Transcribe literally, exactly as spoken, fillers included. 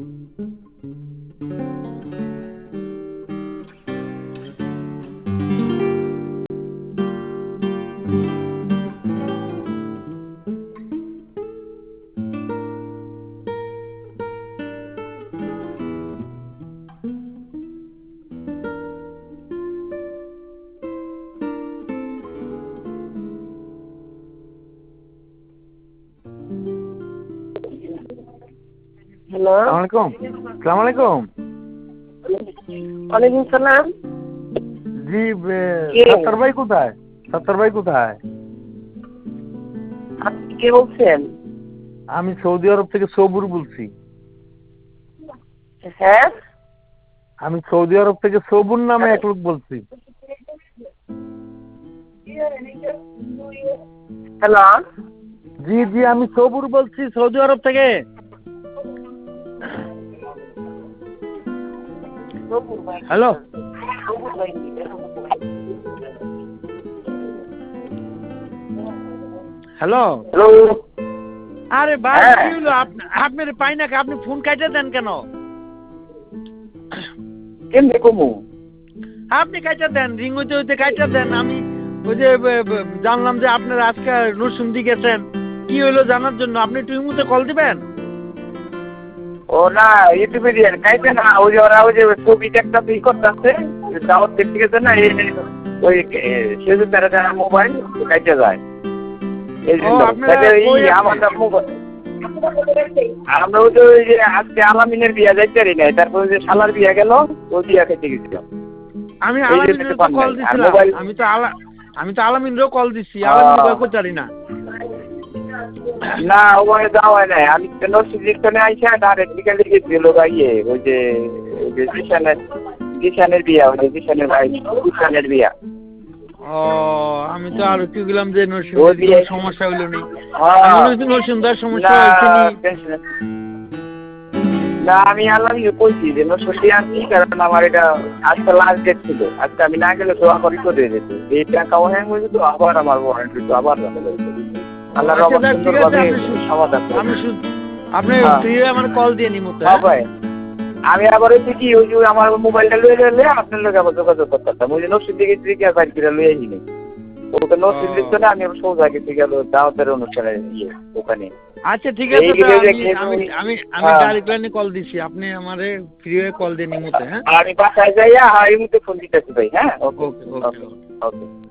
Hello अस्सलाम वालेकुम। वालेकुम सलाम। জি সত্তর ভাই কোথায়? সত্তর ভাই কোথায়? আপনি কে বলছেন? আমি সৌদি আরব থেকে সবুর বলছি। হ্যাঁ, আমি সৌদি আরব থেকে সবুর নামে এক লোক বলছি। হ্যালো। জি জি আমি সবুর বলছি সৌদি আরব থেকে। Hello hello hello. আরে ভাই হ্যাঁ, কি হলো? আপনার পাই না, আপনি ফোন কাটে দেন কেন? কেমনে কমু? আপনি কাইটা দেন, রিং হইতে হইতে কাইটা দেন। আমি ওই যে জানলাম যে আপনারা আজকে নরসিংদী গেছেন, কি হইলো জানার জন্য। আপনি একটু ইমুতে কল দিবেন? ও না, ইউটিউবে দিয়ে কাইতে না, ওই যে ওরা ওই যে ছবি একটা ই করতেছে, দাওয়াত দেখতে গেছে না, এই ওই সেজু তারা যারা মোবাইল কাইতে যায়। এই ও জন্য আপনারা এই কই আমাদের আজকে? মোবাইল আমরা ওই যে ওই যে আজকে আলামিনের বিয়া যাইতে পারি নাই, তারপর ওই যে শালার বিয়া গেল, ওই বিয়া খেতে গেছিলাম। আমি এই যে আলামিনের তো পান কল নাই আর দিছিলাম। মোবাইল। আমি তো আলা আমি তো আলামিনরও কল দিছি, আলামিন কই কোচারি না। না ওখানে যাওয়া হয় নাই, আমি নরসিংদীখানে আইসা ডাইরেক্ট বিকালে গেছিল ইয়ে ওই যে ওই যে জিশানের জিশানের বিয়া, ওই যে জিশানের ভাই জিশানের বিয়া। ও আমি তো আর কি গেলাম যে ওই নরসিংদীর বিয়ে কোনো সমস্যা হইলো নি। আমি মনে হচ্ছে নরসিংদীর সমস্যা না হয়েছে নি। না আমি আলামিনকে কইছি যে নরসিংদী আসছি, কারণ আমার এটা আজকে লাস্ট ডেট ছিল। আজকে আমি না গেলে তো আবার ই করে যেত, এই টাকাও হ্যাং হয়ে যেত, আবার আমার ওয়ারেন্টি তো আবার আল্লাহ আচ্ছা রহমত দেখ ঠিক আছে, সুন্দরভাবে আপনি সমাধান করে। আপনি আপনি হ্যাঁ ফ্রি আমার কল দিয়ে নিমুতে। হ্যাঁ ভাই, আমি আবার হচ্ছে কি ওই যে আমার মোবাইলটা লয়ে গেলে আপনার লোক আবার যোগাযোগ করতাম। ওই যে নরসিংদী গেছি কি আর বাইক করে লয়ে আসিনি, ওটা নরসিংদীর জন্য আমি সোজা গেছি গেল দাওয়াতের অনুষ্ঠানে ইয়ে ওখানে। আচ্ছা ঠিক আছে, এই তো দিকে আমি আমি আমি আমি হ্যাঁ ডাইরেক্ট লাইনে কল দিছি, আপনি আমারে ফ্রি হয়ে কল দিয়ে নিমুতে। হ্যাঁ আমি বাসায় যাইয়া হ্যাঁ এই মুহূর্তে ফোন দিতেছি ভাই। হ্যাঁ ওকে ওকে ওকে ওকে ওকে। ওকে।